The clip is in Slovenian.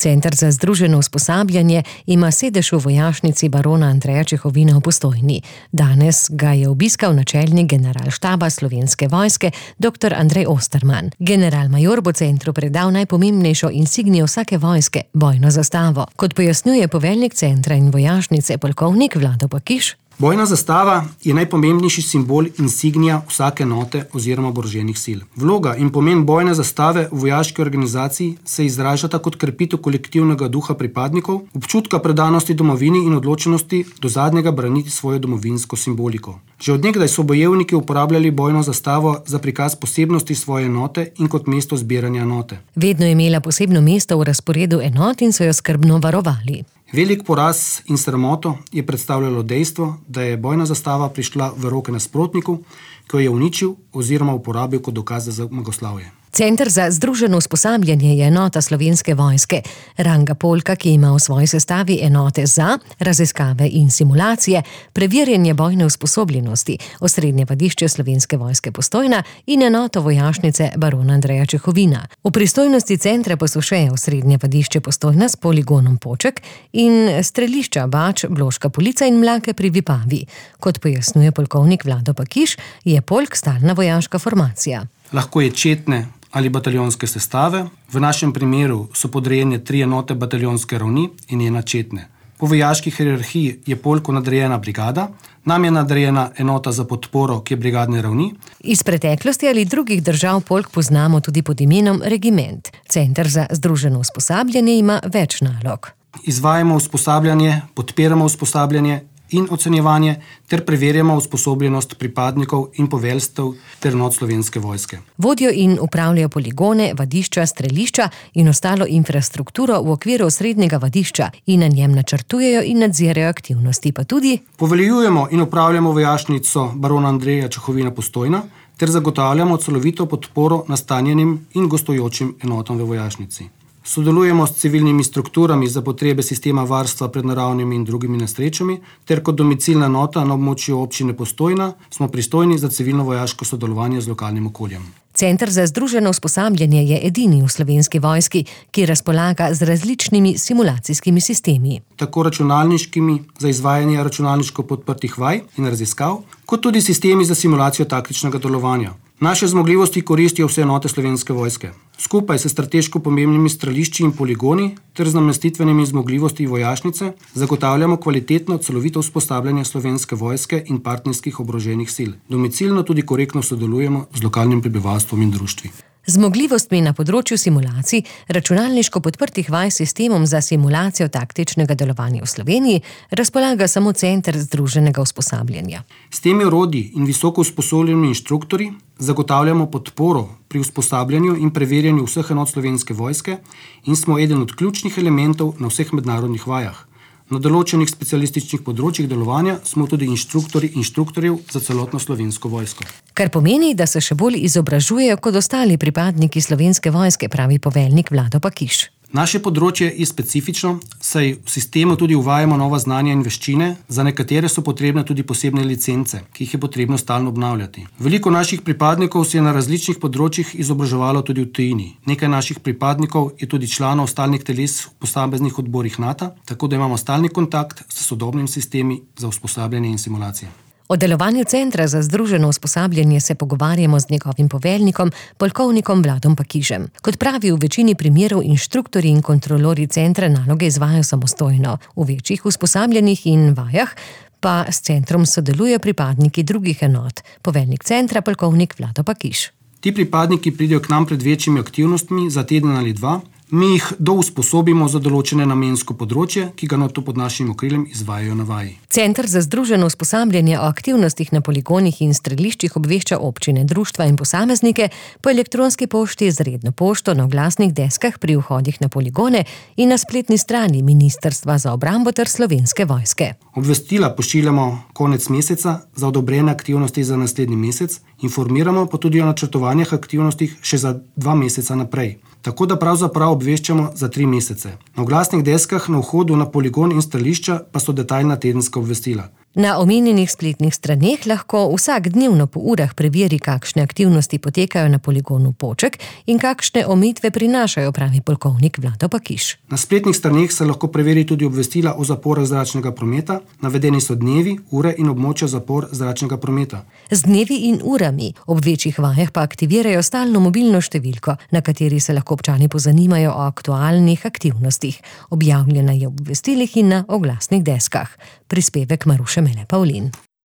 Center za združeno usposabljanje ima sedež v vojašnici barona Andreja Čehovina v Postojni. Danes ga je obiskal načelnik generalštaba Slovenske vojske dr. Andrej Osterman. Generalmajor bo centru predal najpomembnejšo insignijo vsake vojske, bojno zastavo. Kot pojasnjuje poveljnik centra in vojašnice polkovnik Vlado Pakiš, bojna zastava je najpomembnejši simbol insignija vsake enote oziroma oboroženih sil. Vloga in pomen bojne zastave v vojaški organizaciji se izražata kot krepitev kolektivnega duha pripadnikov, občutka predanosti domovini in odločenosti do zadnjega braniti svojo domovinsko simboliko. Že od nekdaj so bojevniki uporabljali bojno zastavo za prikaz posebnosti svoje enote in kot mesto zbiranja enote. Vedno je imela posebno mesto v razporedu enot in so jo skrbno varovali. Velik poraz in sramoto je predstavljalo dejstvo, da je bojna zastava prišla v roke nasprotniku, ki jo je uničil oziroma uporabil kot dokaz za zmagoslavje. Center za združeno usposabljanje je enota Slovenske vojske, ranga polka, ki ima v svoji sestavi enote za raziskave in simulacije, preverjanje bojne usposobljenosti, osrednje vadišče Slovenske vojske Postojna in enoto vojašnice barona Andreja Čehovina. V pristojnosti centra pa so še osrednje vadišče Postojna s poligonom Poček in strelišča Bač, Bloška Polica in Mlake pri Vipavi. Kot pojasnjuje polkovnik Vlado Pakiš, je polk stalna vojaška formacija. Lahko je četne ali bataljonske sestave. V našem primeru so podrejene 3 enote bataljonske ravni in 1 četne. Po vojaški hierarhiji je polku nadrejena brigada, nam je nadrejena enota za podporo, ki je brigadne ravni. Iz preteklosti ali drugih držav polk poznamo tudi pod imenom regiment. Center za združeno usposabljanje ima več nalog. Izvajamo usposabljanje, podpiramo usposabljanje in ocenjevanje ter preverjamo usposobljenost pripadnikov in poveljstev ter enot Slovenske vojske. Vodijo in upravljajo poligone, vadišča, strelišča in ostalo infrastrukturo v okviru osrednjega vadišča in na njem načrtujejo in nadzirajo aktivnosti, pa tudi poveljujemo in upravljamo vojašnico barona Andreja Čehovina Postojna ter zagotavljamo celovito podporo nastanjenim in gostujočim enotam v vojašnici. Sodelujemo s civilnimi strukturami za potrebe sistema varstva pred naravnimi in drugimi nesrečami, ter kot domicilna enota na območju občine Postojna smo pristojni za civilno-vojaško sodelovanje z lokalnim okoljem. Center za združeno usposabljanje je edini v Slovenski vojski, ki razpolaga z različnimi simulacijskimi sistemi. Tako računalniškimi za izvajanje računalniško podprtih vaj in raziskav, kot tudi sistemi za simulacijo taktičnega delovanja. Naše zmogljivosti koristijo vse enote Slovenske vojske. Skupaj s strateško pomembnimi strelišči in poligoni ter z namestitvenimi zmogljivosti vojašnice zagotavljamo kvalitetno celovito usposabljanje Slovenske vojske in partnerskih oboroženih sil. Domicilno tudi korektno sodelujemo z lokalnim prebivalstvom in društvi. Zmogljivostmi na področju simulacij, računalniško podprtih vaj s sistemom za simulacijo taktičnega delovanja v Sloveniji razpolaga samo Center združenega usposabljanja. S temi orodji in visoko usposobljenimi inštruktorji zagotavljamo podporo pri usposabljanju in preverjanju vseh enot Slovenske vojske in smo eden od ključnih elementov na vseh mednarodnih vajah. Na določenih specialističnih področjih delovanja smo tudi inštruktorjev za celotno Slovensko vojsko. Kar pomeni, da se še bolj izobražujejo kot ostali pripadniki Slovenske vojske, pravi poveljnik Vlado Pakiš. Naše področje je specifično, saj v sistemu tudi uvajamo nova znanja in veščine, za nekatere so potrebne tudi posebne licence, ki jih je potrebno stalno obnavljati. Veliko naših pripadnikov se je na različnih področjih izobraževalo tudi v tujini. Nekaj naših pripadnikov je tudi članov stalnih teles v posameznih odborih NATO, tako da imamo stalni kontakt s sodobnimi sistemi za usposabljanje in simulacije. O delovanju Centra za združeno usposabljanje se pogovarjamo z njegovim poveljnikom, polkovnikom Vladom Pakišem. Kot pravi, v večini primerov inštruktorji in kontrolorji centra naloge izvajajo samostojno. V večjih usposabljanjih in vajah pa s centrom sodelujejo pripadniki drugih enot. Poveljnik centra, polkovnik Vlado Pakiš. Ti pripadniki pridejo k nam pred večjimi aktivnostmi za teden ali 2. Mi jih dousposobimo za določene namensko področje, ki ga nato pod našim okriljem izvajajo na vaji. Center za združeno usposabljanje o aktivnostih na poligonih in streliščih obvešča občine, društva in posameznike po elektronski pošti, z redno pošto, na oglasnih deskah pri vhodih na poligone in na spletni strani Ministrstva za obrambo ter Slovenske vojske. Obvestila pošiljamo konec meseca za odobrene aktivnosti za naslednji mesec, informiramo pa tudi o načrtovanjih aktivnostih še za 2 meseca naprej. Tako da pravzaprav obveščamo za 3 mesece. Na oglasnih deskah na vhodu na poligon in strelišča pa so detaljna tedenska obvestila. Na omenjenih spletnih straneh lahko vsak dnevno po urah preveri, kakšne aktivnosti potekajo na poligonu Poček in kakšne omejitve prinašajo, pravi polkovnik Vlado Pakiš. Na spletnih straneh se lahko preveri tudi obvestila o zaporah zračnega prometa, navedeni so dnevi, ure in območja zapor zračnega prometa. Z dnevi in urami ob večjih vajah pa aktivirajo stalno mobilno številko, na kateri se lahko občani pozanimajo o aktualnih aktivnostih. Objavljena je v obvestilih in na oglasnih deskah. Prispevek Maruše Mele Pavlin.